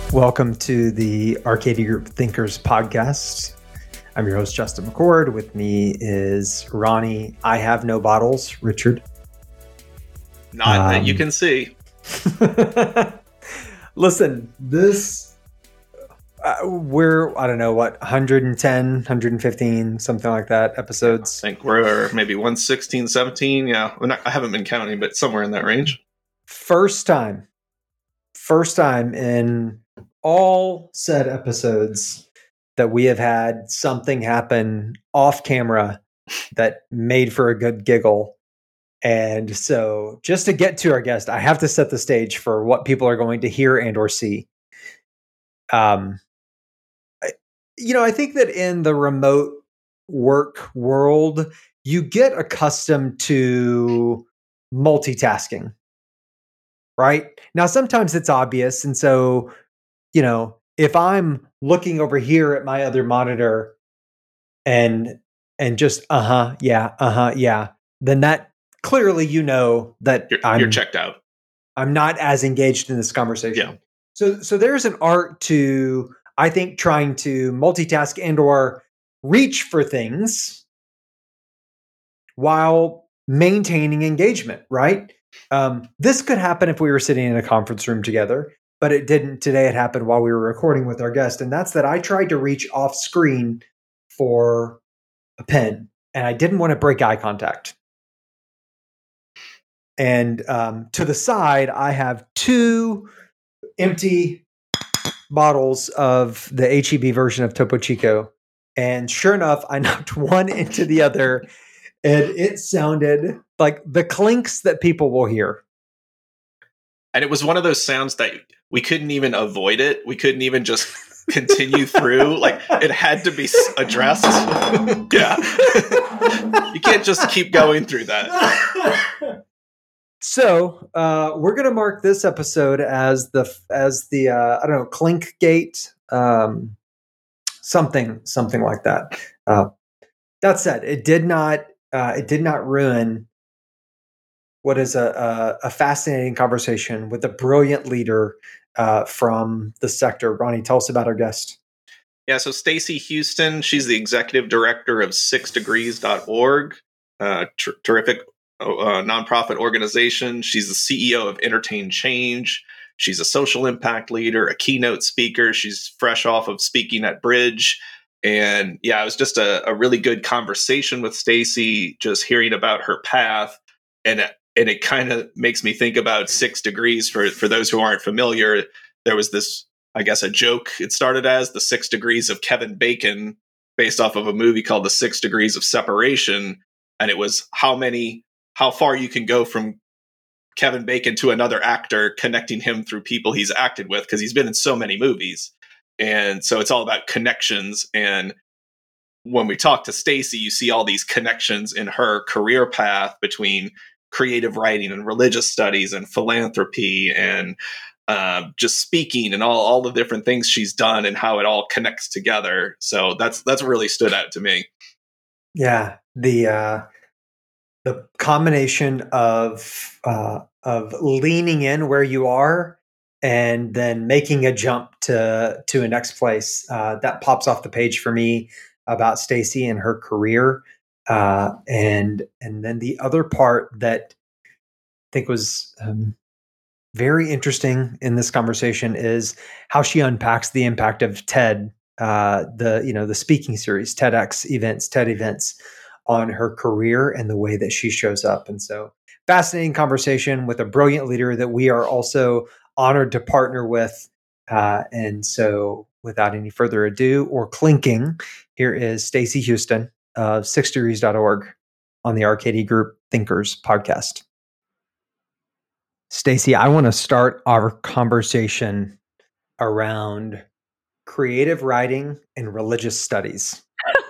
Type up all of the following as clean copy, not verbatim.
Welcome to the Arcady Group Thinkers podcast. I'm your host, Justin McCord. With me is Ronnie. I have no bottles. Richard. Not that you can see. Listen, this, we're, I don't know what, 110, 115, something like that episodes. I think we're maybe 116, 17. Yeah, I haven't been counting, but somewhere in that range. First time in all said episodes that we have had something happen off camera that made for a good giggle. And so just to get to our guest, I have to set the stage for what people are going to hear and or see. I think that in the remote work world, you get accustomed to multitasking, right? Now, sometimes it's obvious. And so, if I'm looking over here at my other monitor and just, yeah, then that clearly, that you're checked out. I'm not as engaged in this conversation. Yeah. So there's an art to, I think, trying to multitask and or reach for things while maintaining engagement, right? This could happen if we were sitting in a conference room together, but it didn't today. It happened while we were recording with our guest. And that's that I tried to reach off screen for a pen and I didn't want to break eye contact. And to the side, I have two empty bottles of the HEB version of Topo Chico. And sure enough, I knocked one into the other and it sounded like the clinks that people will hear. And it was one of those sounds that we couldn't even avoid it. We couldn't even just continue through. Like, it had to be addressed. Yeah. You can't just keep going through that. So we're going to mark this episode as the I don't know, Clink Gate, something like that. That said, it did not ruin what is a fascinating conversation with a brilliant leader from the sector. Ronnie, tell us about our guest. Yeah, so Stacey Houston, she's the executive director of 6degrees.org, terrific nonprofit organization. She's the CEO of Entertain Change. She's a social impact leader, a keynote speaker. She's fresh off of speaking at Bridge. And yeah, it was just a really good conversation with Stacey, just hearing about her path. And it kind of makes me think about 6 Degrees. For those who aren't familiar, there was this, I guess, a joke it started as the 6 Degrees of Kevin Bacon, based off of a movie called The 6 Degrees of Separation. And it was how far you can go from Kevin Bacon to another actor, connecting him through people he's acted with, because he's been in so many movies. And so it's all about connections. And when we talk to Stacey, you see all these connections in her career path between creative writing and religious studies and philanthropy and just speaking and all the different things she's done and how it all connects together. So that's really stood out to me. Yeah. The combination of leaning in where you are and then making a jump to a next place that pops off the page for me about Stacey and her career, and then the other part that I think was very interesting in this conversation is how she unpacks the impact of TED, the speaking series, TED events on her career and the way that she shows up. And so fascinating conversation with a brilliant leader that we are also honored to partner with. And so without any further ado or clinking, here is Stacey Houston of 6degrees.org on the Arcady Group Thinkers podcast. Stacey, I want to start our conversation around creative writing and religious studies.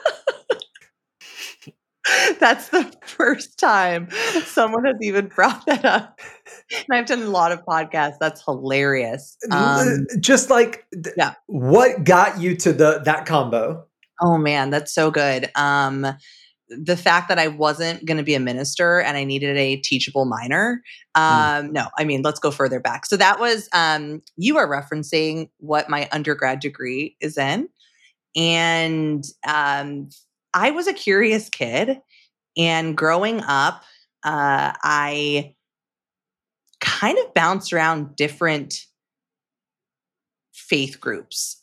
That's the first time someone has even brought that up. And I've done a lot of podcasts. That's hilarious. Just like, what got you to that combo? Oh man, that's so good. the fact that I wasn't going to be a minister and I needed a teachable minor. No, I mean, let's go further back. So that was, you are referencing what my undergrad degree is in. And I was a curious kid. And growing up, I kind of bounced around different faith groups.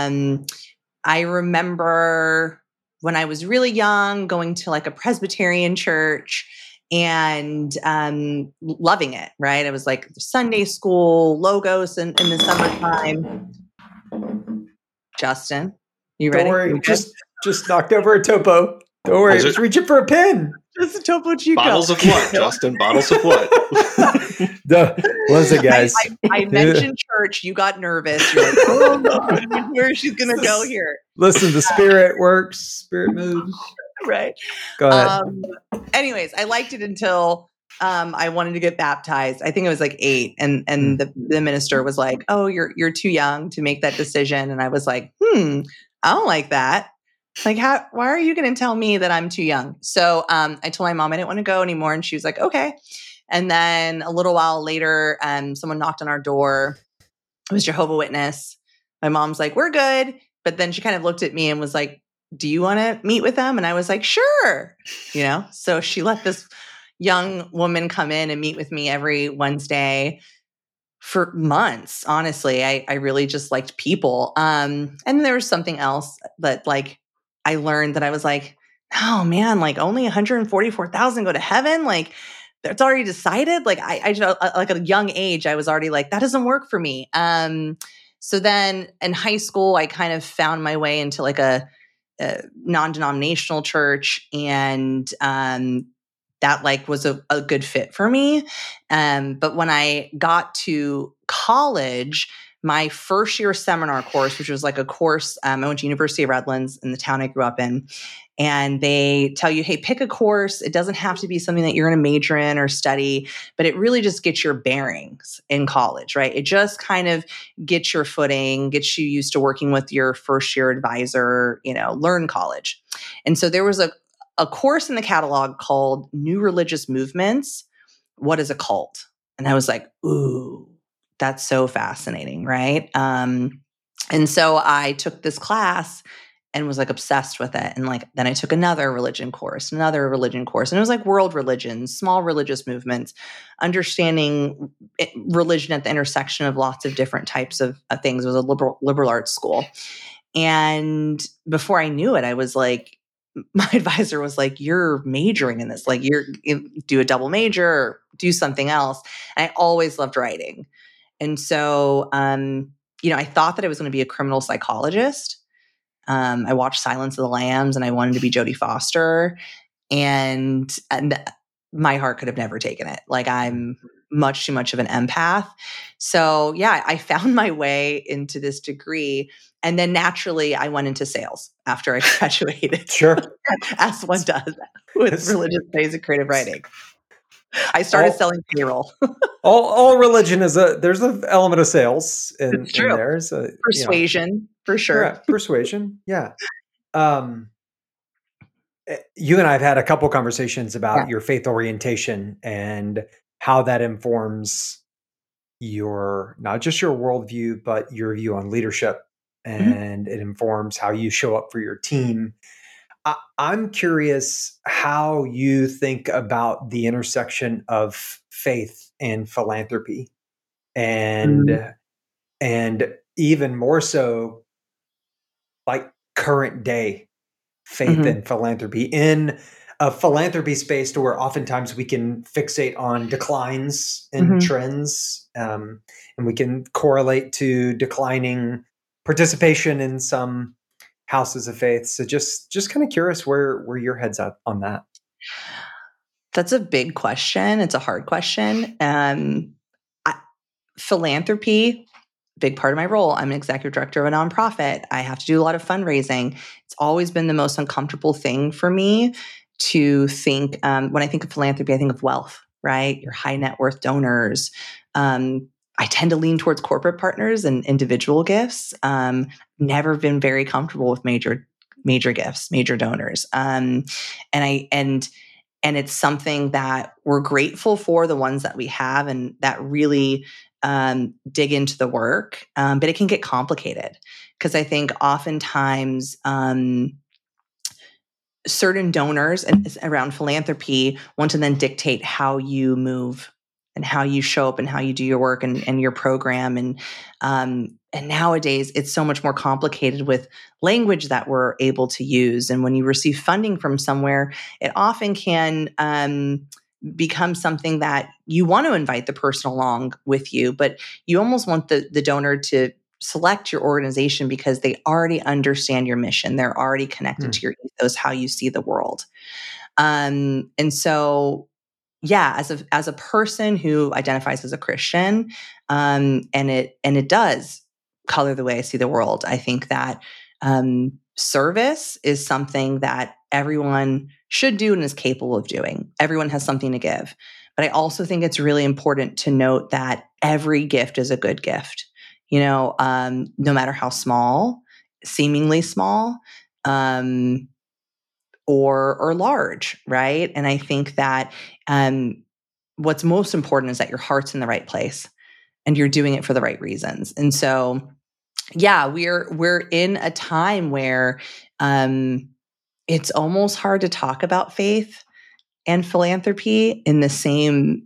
I remember when I was really young going to like a Presbyterian church and loving it, right? I was like Sunday school, Logos in the summertime. Justin, you ready? Don't worry, just knocked over a topo. Don't worry, just reaching for a pen. Just a Topo Chico. Bottles of what, Justin? Bottles of what? Listen, guys. I mentioned church. You got nervous. You're like, oh, God, where she's going to go here. Listen, the spirit works. Spirit moves. Right. Go ahead. Anyways, I liked it until I wanted to get baptized. I think it was like 8. And the minister was like, oh, you're too young to make that decision. And I was like, I don't like that. Like, why are you going to tell me that I'm too young? So I told my mom I didn't want to go anymore. And she was like, okay. And then a little while later, someone knocked on our door. It was Jehovah's Witness. My mom's like, we're good. But then she kind of looked at me and was like, do you want to meet with them? And I was like, sure. So she let this young woman come in and meet with me every Wednesday for months. Honestly, I really just liked people. And there was something else that like, I learned that I was like, oh man, like only 144,000 go to heaven. Like it's already decided. Like I like at a young age, I was already like, that doesn't work for me. So then in high school, I kind of found my way into like a non-denominational church. And that like was a good fit for me. But when I got to college, my first year seminar course, which was like a course, I went to University of Redlands in the town I grew up in, and they tell you, hey, pick a course. It doesn't have to be something that you're going to major in or study, but it really just gets your bearings in college, right? It just kind of gets your footing, gets you used to working with your first year advisor, learn college. And so there was a course in the catalog called New Religious Movements. What is a cult? And I was like, ooh, that's so fascinating, right? And so I took this class and was like obsessed with it. And like, then I took another religion course. And it was like world religions, small religious movements, understanding religion at the intersection of lots of different types of things. It was a liberal arts school. And before I knew it, I was like, my advisor was like, you're majoring in this, like do a double major or do something else. And I always loved writing. And so, I thought that I was going to be a criminal psychologist. I watched Silence of the Lambs and I wanted to be Jodie Foster, and my heart could have never taken it. Like I'm much too much of an empath. So yeah, I found my way into this degree. And then naturally I went into sales after I graduated. Sure. As one does with religious studies and creative writing. I started selling payroll. all religion there's an element of sales in there. So, persuasion, for sure. Yeah, persuasion. Yeah. You and I have had a couple conversations about your faith orientation and how that informs not just your worldview, but your view on leadership. And it informs how you show up for your team. I'm curious how you think about the intersection of faith and philanthropy, and even more so, like current day faith and philanthropy in a philanthropy space, to where oftentimes we can fixate on declines and trends, and we can correlate to declining participation in some houses of faith. So just kind of curious where your head's at on that. That's a big question. It's a hard question. Philanthropy, big part of my role. I'm an executive director of a nonprofit. I have to do a lot of fundraising. It's always been the most uncomfortable thing for me to think. When I think of philanthropy, I think of wealth, right? Your high net worth donors. I tend to lean towards corporate partners and individual gifts. Never been very comfortable with major major gifts, major donors. And it's something that we're grateful for, the ones that we have and that really dig into the work. But it can get complicated because I think oftentimes certain donors around philanthropy want to then dictate how you move and how you show up and how you do your work and your program. And nowadays it's so much more complicated with language that we're able to use. And when you receive funding from somewhere, it often can become something that you want to invite the person along with you, but you almost want the donor to select your organization because they already understand your mission. They're already connected to your ethos, how you see the world. And so, yeah, as a person who identifies as a Christian, and it does color the way I see the world, I think that service is something that everyone should do and is capable of doing. Everyone has something to give. But I also think it's really important to note that every gift is a good gift. No matter how small, seemingly small, or large, right? And I think that what's most important is that your heart's in the right place and you're doing it for the right reasons. And so, yeah, we're in a time where it's almost hard to talk about faith and philanthropy in the same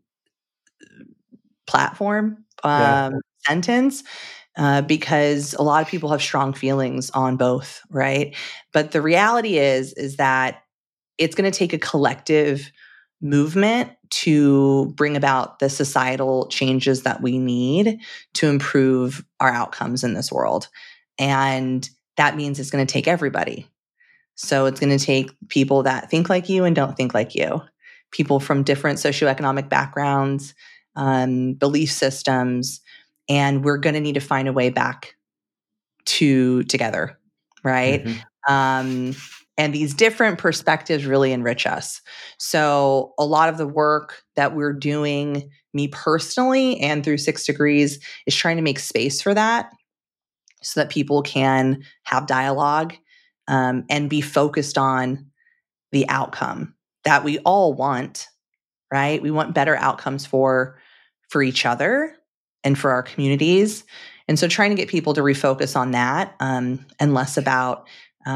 platform sentence. Because a lot of people have strong feelings on both, right? But the reality is that it's going to take a collective movement to bring about the societal changes that we need to improve our outcomes in this world. And that means it's going to take everybody. So it's going to take people that think like you and don't think like you, people from different socioeconomic backgrounds, belief systems, and we're going to need to find a way back together, right? Mm-hmm. And these different perspectives really enrich us. So a lot of the work that we're doing, me personally and through 6 Degrees, is trying to make space for that so that people can have dialogue and be focused on the outcome that we all want, right? We want better outcomes for each other and for our communities. And so trying to get people to refocus on that and less about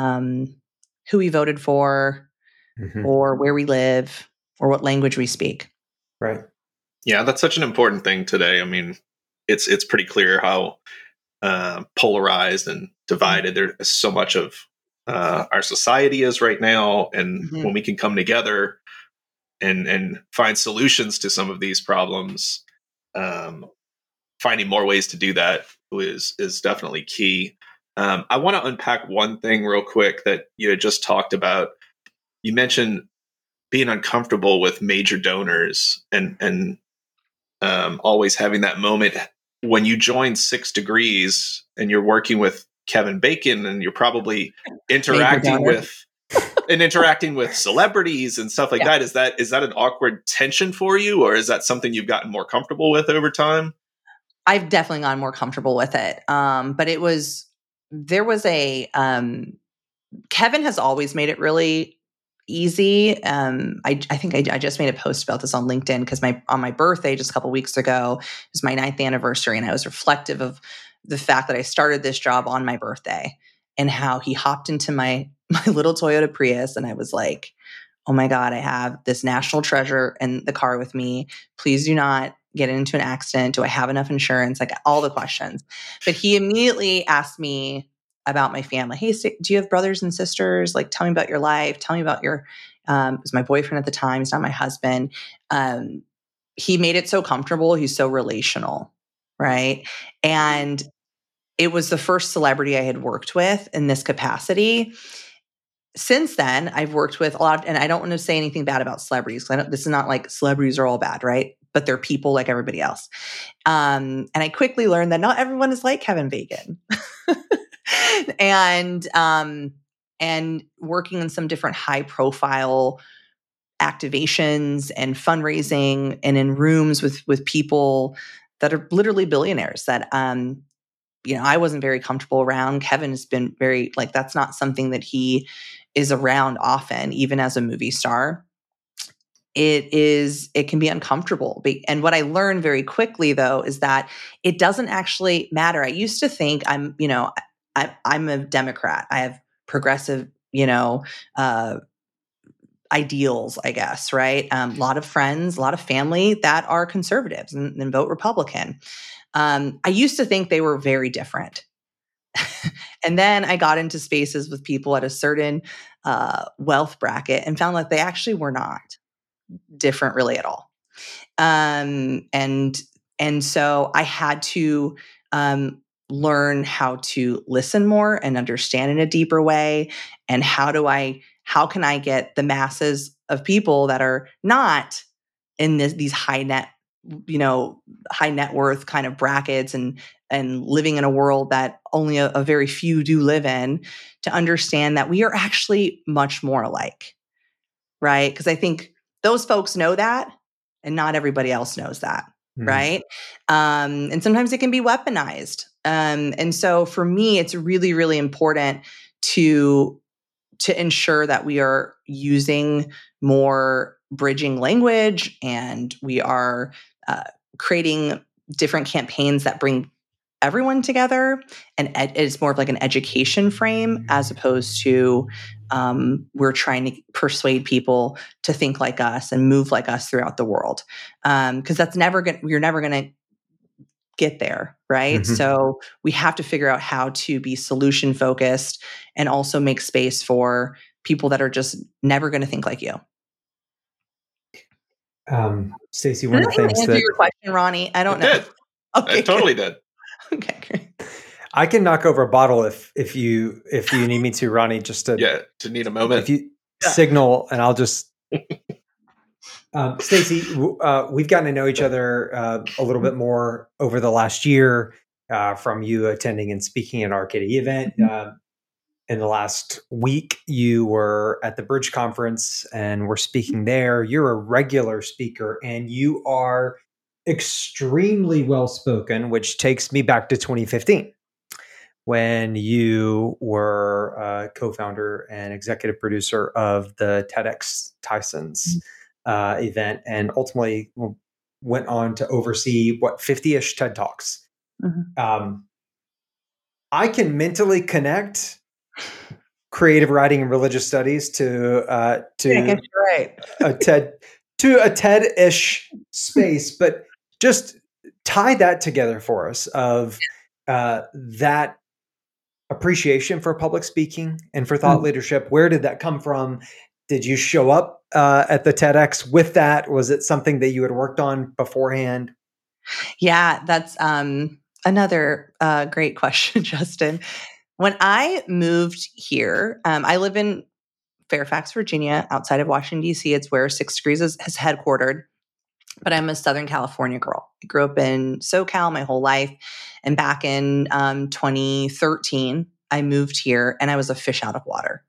who we voted for or where we live or what language we speak. Right. Yeah, that's such an important thing today. I mean, it's pretty clear how polarized and divided there is so much of our society is right now. And when we can come together and find solutions to some of these problems, finding more ways to do that is definitely key. I want to unpack one thing real quick that you had just talked about. You mentioned being uncomfortable with major donors and always having that moment when you join 6 Degrees and you're working with Kevin Bacon and you're probably interacting with celebrities and stuff like that. Is that an awkward tension for you, or is that something you've gotten more comfortable with over time? I've definitely gotten more comfortable with it. But there was a Kevin has always made it really easy. I think I just made a post about this on LinkedIn because on my birthday just a couple weeks ago, it was my 9th anniversary, and I was reflective of the fact that I started this job on my birthday and how he hopped into my little Toyota Prius, and I was like, oh my God, I have this national treasure in the car with me. Please do not get into an accident. Do I have enough insurance? Like all the questions. But he immediately asked me about my family. Hey, do you have brothers and sisters? Like, tell me about your life. Tell me about your, it was my boyfriend at the time. He's not my husband. He made it so comfortable. He's so relational. Right. And it was the first celebrity I had worked with in this capacity. Since then, I've worked with a lot, and I don't want to say anything bad about celebrities. This is not like celebrities are all bad, right? But they're people like everybody else. And I quickly learned that not everyone is like Kevin Bacon. and working in some different high profile activations and fundraising and in rooms with people that are literally billionaires that I wasn't very comfortable around. Kevin has been very, like, that's not something that he is around often, even as a movie star. It can be uncomfortable. And what I learned very quickly, though, is that it doesn't actually matter. I used to think I'm a Democrat. I have progressive, ideals, I guess, right? A lot of friends, a lot of family that are conservatives and vote Republican. I used to think they were very different. And then I got into spaces with people at a certain wealth bracket and found that they actually were not different really at all. And so I had to learn how to listen more and understand in a deeper way. And how can I get the masses of people that are not in these high net worth kind of brackets and living in a world that only a very few do live in, to understand that we are actually much more alike, right? Because I think those folks know that, and not everybody else knows that, right? And sometimes it can be weaponized. And so for me, it's really, really important to ensure that we are using more bridging language, and we are creating different campaigns that bring everyone together. And it's more of like an education frame, as opposed to we're trying to persuade people to think like us and move like us throughout the world. Because you're never going to get there, right? Mm-hmm. So we have to figure out how to be solution focused and also make space for people that are just never going to think like you. Stacey, one of the things answer your question, Ronnie? I don't know. Did. Okay, I totally did. Okay, great. I can knock over a bottle if you need me to, Ronnie. Just to need a moment. If you signal, and I'll just. Stacey, we've gotten to know each other a little bit more over the last year, from you attending and speaking at our Arcadia event. In the last week, you were at the Bridge Conference and were speaking there. You're a regular speaker, and you are extremely well spoken, which takes me back to 2015, when you were a co-founder and executive producer of the TEDx Tysons event, and ultimately went on to oversee 50-ish TED Talks. Mm-hmm. I can mentally connect creative writing and religious studies to I guess you're right. a TED-ish space, but just tie that together for us of that appreciation for public speaking and for thought leadership. Where did that come from? Did you show up at the TEDx with that? Was it something that you had worked on beforehand? Yeah, that's another great question, Justin. When I moved here, I live in Fairfax, Virginia, outside of Washington, D.C. It's where 6 Degrees is headquartered. But I'm a Southern California girl. I grew up in SoCal my whole life. And back in 2013, I moved here, and I was a fish out of water.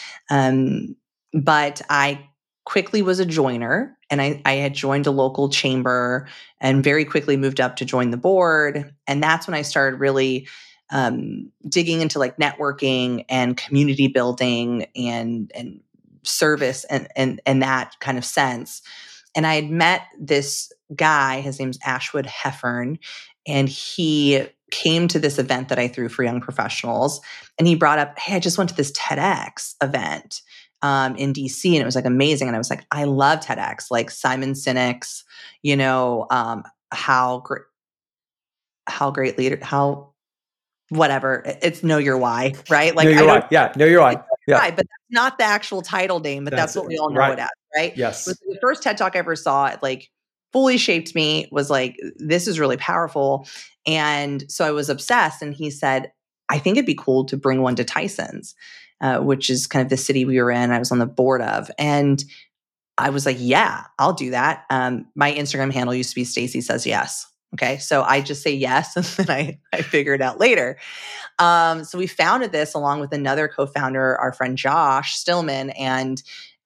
But I quickly was a joiner, and I had joined a local chamber and very quickly moved up to join the board. And that's when I started really digging into like networking and community building and service and that kind of sense. And I had met this guy, his name's Ashwood Heffern, and he came to this event that I threw for young professionals. And he brought up, hey, I just went to this TEDx event in DC, and it was like amazing. And I was like, I love TEDx, like Simon Sinek's, how great leader, how whatever. It's Know Your Why, right? Like Know Your Why. Yeah, Know Your Why. Yeah. But that's not the actual title name, but that's what we all know it as, right? Yes. It was the first TED Talk I ever saw. It like fully shaped me, was like, this is really powerful. And so I was obsessed. And he said, I think it'd be cool to bring one to Tysons, which is kind of the city we were in. I was on the board of. And I was like, yeah, I'll do that. My Instagram handle used to be Stacey Says Yes. Okay. So I just say yes. And then I figure it out later. So we founded this along with another co-founder, our friend Josh Stillman. And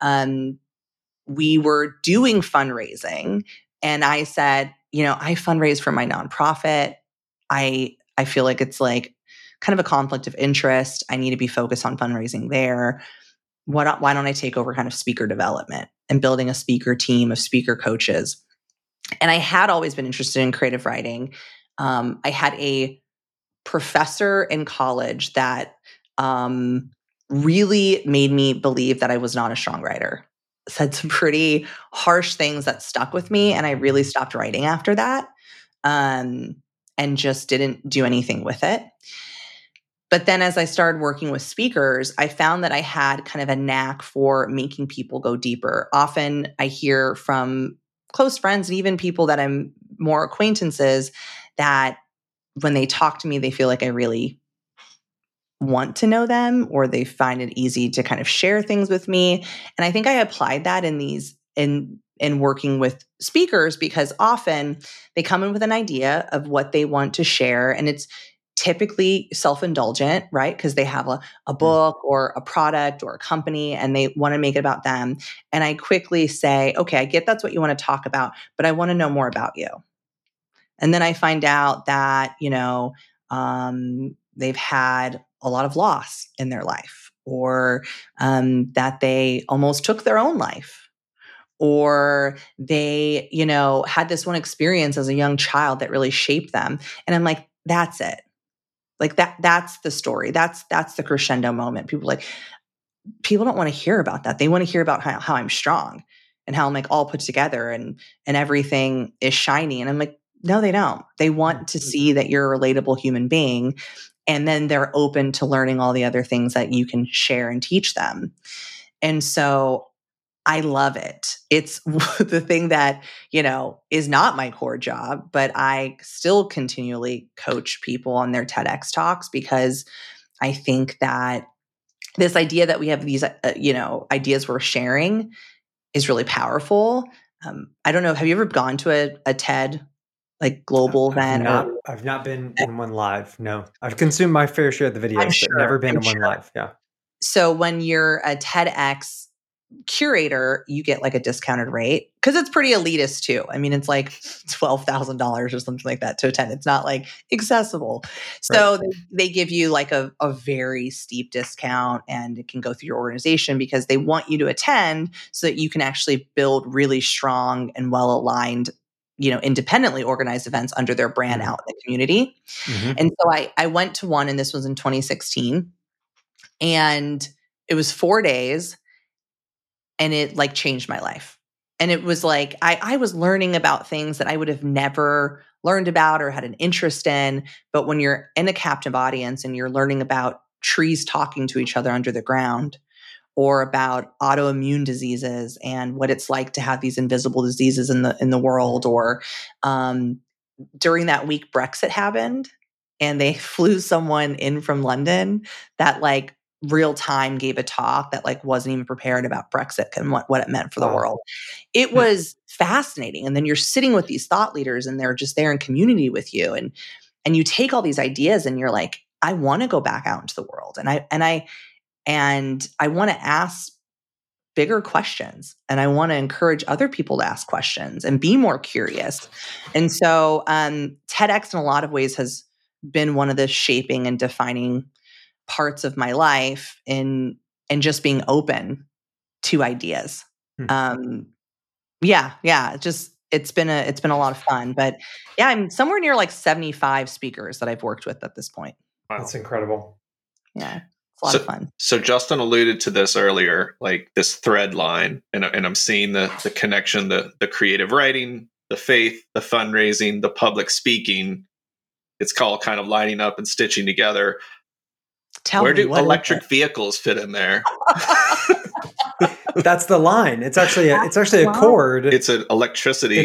we were doing fundraising. And I said, I fundraise for my nonprofit. I I feel like it's like kind of a conflict of interest. I need to be focused on fundraising there. Why don't I take over kind of speaker development and building a speaker team of speaker coaches? And I had always been interested in creative writing. I had a professor in college that really made me believe that I was not a strong writer. Said some pretty harsh things that stuck with me, and I really stopped writing after that, and just didn't do anything with it. But then as I started working with speakers, I found that I had kind of a knack for making people go deeper. Often I hear from close friends and even people that I'm more acquaintances that when they talk to me, they feel like I really want to know them, or they find it easy to kind of share things with me. And I think I applied that in working with speakers, because often they come in with an idea of what they want to share, and it's typically self-indulgent, right? Because they have a book or a product or a company and they want to make it about them. And I quickly say, okay, I get that's what you want to talk about, but I want to know more about you. And then I find out that, they've had a lot of loss in their life, or that they almost took their own life, or they, had this one experience as a young child that really shaped them. And I'm like, that's it. Like that's the story. That's the crescendo moment. People don't want to hear about that. They want to hear about how I'm strong and how I'm like all put together and everything is shiny. And I'm like, no, they don't. They want to see that you're a relatable human being. And then they're open to learning all the other things that you can share and teach them. And so I love it. It's the thing that, is not my core job, but I still continually coach people on their TEDx talks, because I think that this idea that we have these, ideas we're sharing is really powerful. I don't know. Have you ever gone to a TED like global event? I've not been in one live. No, I've consumed my fair share of the videos, but never been in one live. Yeah. So when you're a TEDx curator, you get like a discounted rate, because it's pretty elitist too. I mean, it's like $12,000 or something like that to attend. It's not like accessible. So right. They give you like a very steep discount, and it can go through your organization because they want you to attend so that you can actually build really strong and well-aligned, independently organized events under their brand out in the community. Mm-hmm. And so I went to one, and this was in 2016, and it was 4 days. And it like changed my life. And it was like, I was learning about things that I would have never learned about or had an interest in. But when you're in a captive audience and you're learning about trees talking to each other under the ground, or about autoimmune diseases and what it's like to have these invisible diseases in the world, or during that week, Brexit happened, and they flew someone in from London that like real time gave a talk that like wasn't even prepared about Brexit and what it meant for the world. It was fascinating. And then you're sitting with these thought leaders, and they're just there in community with you. And you take all these ideas, and you're like, I want to go back out into the world. And I want to ask bigger questions, and I want to encourage other people to ask questions and be more curious. And so TEDx in a lot of ways has been one of the shaping and defining parts of my life in just being open to ideas. It's been a lot of fun. But yeah, I'm somewhere near like 75 speakers that I've worked with at this point. Wow. That's incredible. Yeah. A lot of fun. So Justin alluded to this earlier, like this thread line, and I'm seeing the connection, the creative writing, the faith, the fundraising, the public speaking. It's all kind of lining up and stitching together. Where do electric vehicles fit in there? That's the line. It's actually a chord. It's an electricity.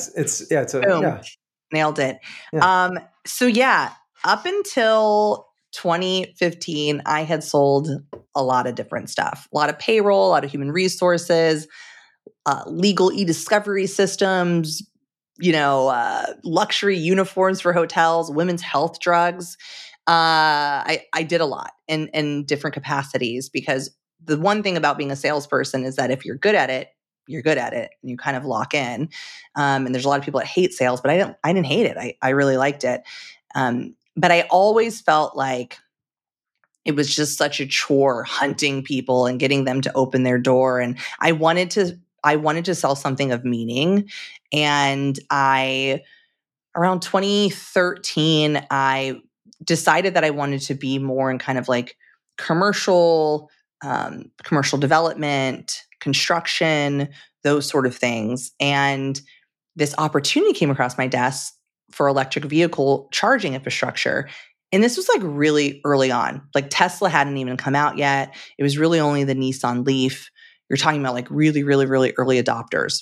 Nailed it. Yeah. So yeah, up until 2015, I had sold a lot of different stuff, a lot of payroll, a lot of human resources, legal e-discovery systems, luxury uniforms for hotels, women's health drugs. I did a lot in different capacities, because the one thing about being a salesperson is that if you're good at it, you're good at it, and you kind of lock in. And there's a lot of people that hate sales, but I didn't hate it. I really liked it. but I always felt like it was just such a chore hunting people and getting them to open their door. And I wanted to sell something of meaning. And around 2013, I decided that I wanted to be more in kind of like commercial development, construction, those sort of things. And this opportunity came across my desk for electric vehicle charging infrastructure. And this was like really early on. Like Tesla hadn't even come out yet. It was really only the Nissan Leaf. You're talking about like really, really, really early adopters.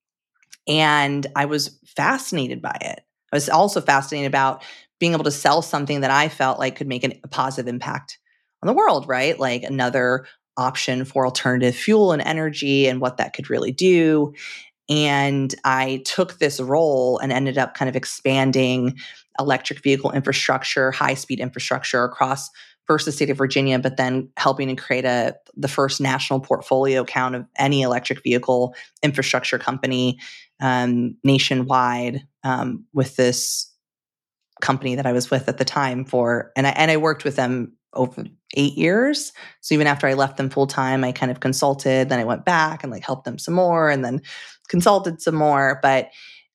And I was fascinated by it. I was also fascinated about being able to sell something that I felt like could make a positive impact on the world, right? Like another option for alternative fuel and energy and what that could really do. And I took this role and ended up kind of expanding electric vehicle infrastructure, high-speed infrastructure across first the state of Virginia, but then helping to create the first national portfolio count of any electric vehicle infrastructure company nationwide with this company that I was with at the time and I worked with them over 8 years. So even after I left them full time, I kind of consulted, then I went back and like helped them some more and then consulted some more. But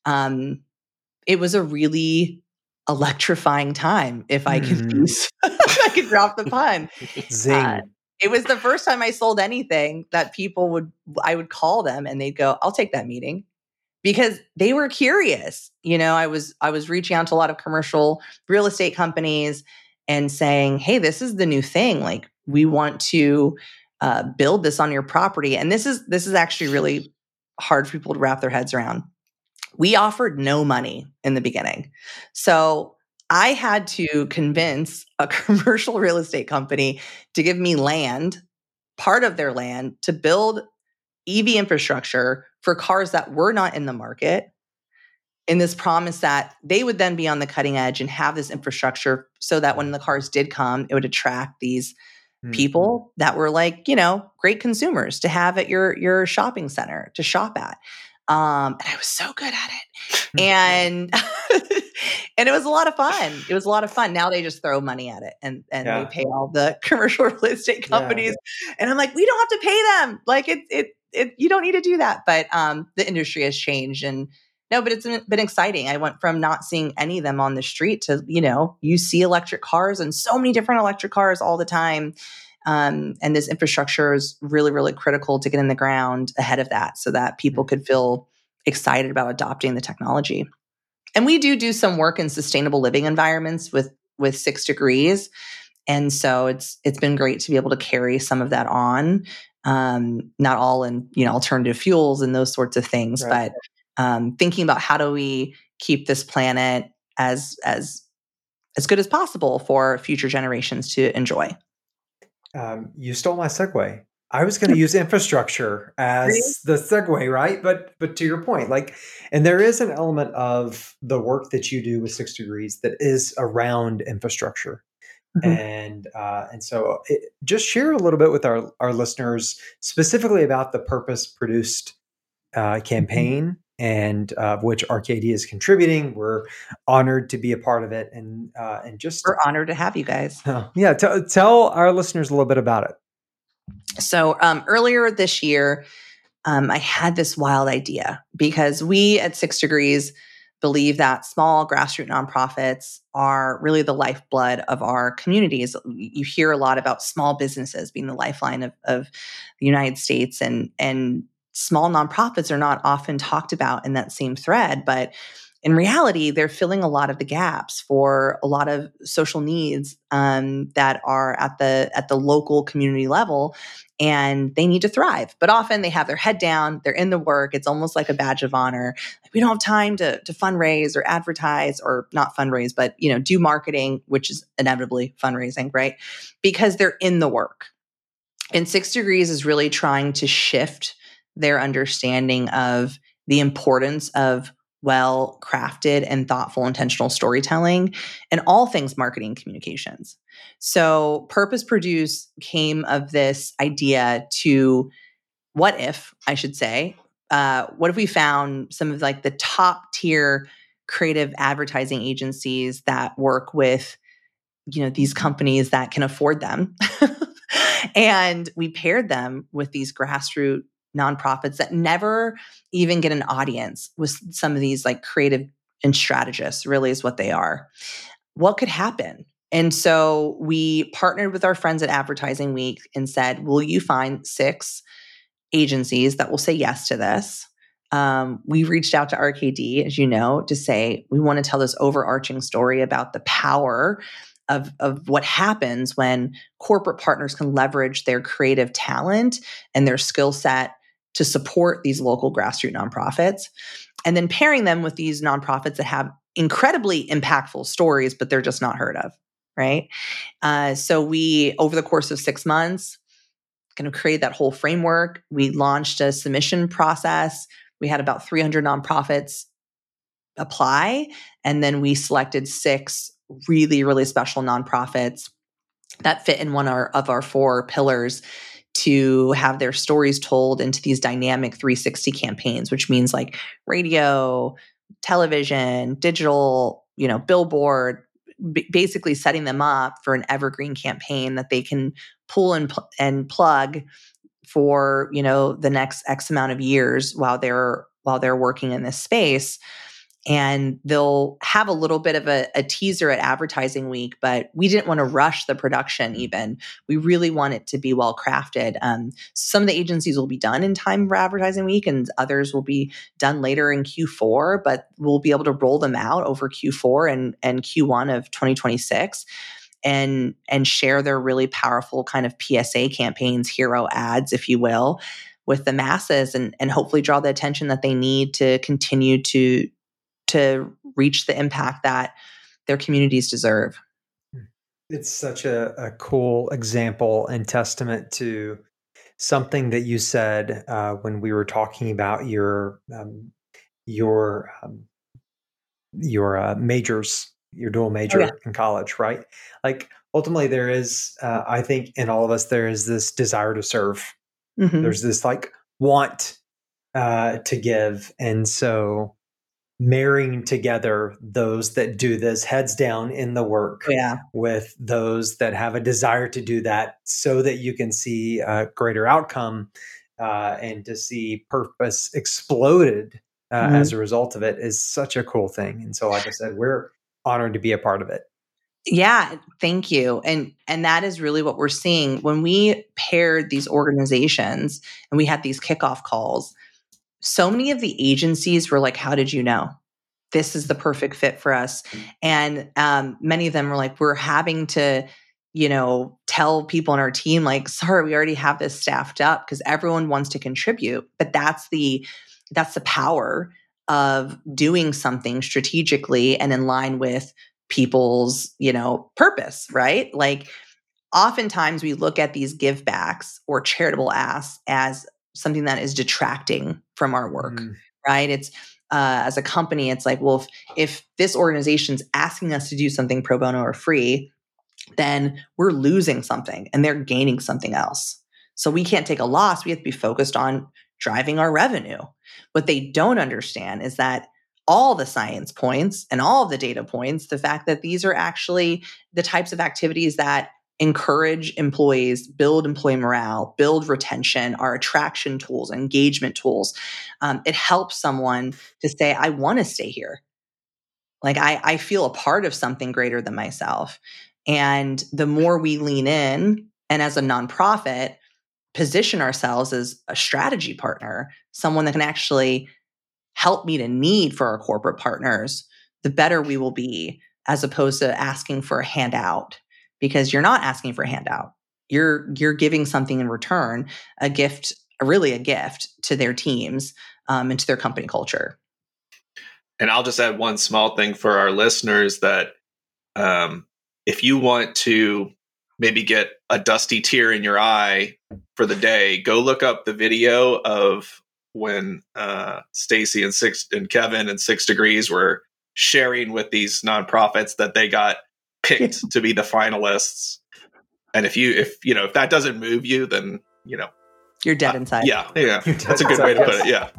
it was a really electrifying time, if I can if I could drop the pun. Zing. It was the first time I sold anything that I would call them and they'd go, I'll take that meeting. Because they were curious. I was reaching out to a lot of commercial real estate companies and saying, hey, this is the new thing. Like, we want to build this on your property. And this is actually really hard for people to wrap their heads around. We offered no money in the beginning. So I had to convince a commercial real estate company to give me land, part of their land, to build EV infrastructure for cars that were not in the market, in this promise that they would then be on the cutting edge and have this infrastructure so that when the cars did come, it would attract these people that were like, great consumers to have at your shopping center to shop at. And I was so good at it. And and it was a lot of fun. It was a lot of fun. Now they just throw money at it and they pay all the commercial real estate companies. Yeah. And I'm like, we don't have to pay them. Like you don't need to do that. But the industry has changed but it's been exciting. I went from not seeing any of them on the street to, you see electric cars and so many different electric cars all the time. And this infrastructure is really, really critical to get in the ground ahead of that so that people could feel excited about adopting the technology. And we do some work in sustainable living environments with 6 Degrees. And so it's been great to be able to carry some of that on, not all in, alternative fuels and those sorts of things, right. But thinking about how do we keep this planet as good as possible for future generations to enjoy. You stole my segue. I was going to use infrastructure as the segue, right? But to your point, and there is an element of the work that you do with 6 Degrees that is around infrastructure. Mm-hmm. And so just share a little bit with our listeners specifically about the Purpose Produced campaign and which Arcadia is contributing. We're honored to be a part of it, and just we're honored to have you guys. Tell our listeners a little bit about it. So earlier this year, I had this wild idea because we at 6 Degrees believe that small grassroots nonprofits are really the lifeblood of our communities. You hear a lot about small businesses being the lifeline of the United States, and small nonprofits are not often talked about in that same thread, but in reality, they're filling a lot of the gaps for a lot of social needs that are at the local community level, and they need to thrive. But often they have their head down, they're in the work. It's almost like a badge of honor. We don't have time to fundraise or advertise, or not fundraise, but do marketing, which is inevitably fundraising, right? Because they're in the work. And 6 Degrees is really trying to shift their understanding of the importance of well-crafted and thoughtful intentional storytelling and all things marketing communications. So Purpose Produce came of this idea to, what if we found some of the top tier creative advertising agencies that work with these companies that can afford them. And we paired them with these grassroots nonprofits that never even get an audience with some of these like creative and strategists, really is what they are. What could happen? And so we partnered with our friends at Advertising Week and said, will you find 6 agencies that will say yes to this? We reached out to RKD, as you know, to say, we want to tell this overarching story about the power of what happens when corporate partners can leverage their creative talent and their skill set to support these local grassroots nonprofits. And then pairing them with these nonprofits that have incredibly impactful stories, but they're just not heard of, right? So we, over the course of 6 months, kind of create that whole framework. We launched a submission process. We had about 300 nonprofits apply. And then we selected 6 really, really special nonprofits that fit in one of our 4 pillars to have their stories told into these dynamic 360 campaigns, which means like radio, television, digital, billboard, basically setting them up for an evergreen campaign that they can pull and plug for, the next X amount of years while they're working in this space. And they'll have a little bit of a teaser at Advertising Week, but we didn't want to rush the production even. We really want it to be well crafted. Some of the agencies will be done in time for Advertising Week and others will be done later in Q4, but we'll be able to roll them out over Q4 and Q1 of 2026 and share their really powerful kind of PSA campaigns, hero ads, if you will, with the masses and hopefully draw the attention that they need to continue to reach the impact that their communities deserve. It's such a cool example and testament to something that you said when we were talking about your majors, your dual major in college, right? Like ultimately there is, I think in all of us, there is this desire to serve. Mm-hmm. There's this like want to give. And so marrying together those that do this heads down in the work with those that have a desire to do that so that you can see a greater outcome and to see purpose exploded as a result of it is such a cool thing. And so, like I said, we're honored to be a part of it. Yeah, thank you. And that is really what we're seeing when we paired these organizations and we had these kickoff calls. So many of the agencies were like, how did you know? This is the perfect fit for us. And many of them were like, we're having to, tell people on our team, like, sorry, we already have this staffed up because everyone wants to contribute. But that's the power of doing something strategically and in line with people's, purpose, right? Like oftentimes we look at these give backs or charitable asks as something that is detracting from our work, right? It's as a company, it's like, well, if this organization's asking us to do something pro bono or free, then we're losing something and they're gaining something else. So we can't take a loss. We have to be focused on driving our revenue. What they don't understand is that all the science points and all of the data points, the fact that these are actually the types of activities that encourage employees, build employee morale, build retention, our attraction tools, engagement tools. It helps someone to say, I want to stay here. Like I feel a part of something greater than myself. And the more we lean in and as a nonprofit, position ourselves as a strategy partner, someone that can actually help meet a need for our corporate partners, the better we will be, as opposed to asking for a handout. Because you're not asking for a handout. You're giving something in return, a gift to their teams and to their company culture. And I'll just add one small thing for our listeners that if you want to maybe get a dusty tear in your eye for the day, go look up the video of when Stacy and Kevin and 6 Degrees were sharing with these nonprofits that they got picked to be the finalists. And if that doesn't move you, then you're dead inside. Yeah, that's a good way to put it. Yeah.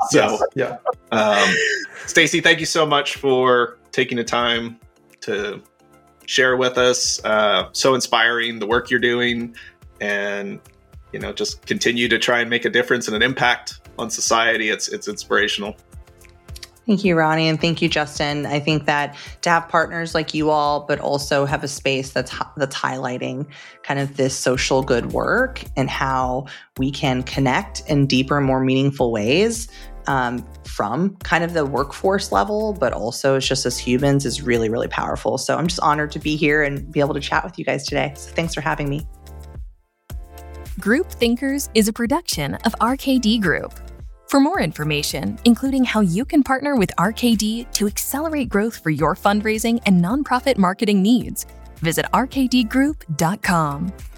So, Stacy, thank you so much for taking the time to share with us. So inspiring, the work you're doing, and just continue to try and make a difference and an impact on society. It's inspirational. Thank you, Ronnie, and thank you, Justin. I think that to have partners like you all, but also have a space that's highlighting kind of this social good work and how we can connect in deeper, more meaningful ways from kind of the workforce level, but also just as humans is really, really powerful. So I'm just honored to be here and be able to chat with you guys today. So thanks for having me. Group Thinkers is a production of RKD Group. For more information, including how you can partner with RKD to accelerate growth for your fundraising and nonprofit marketing needs, visit rkdgroup.com.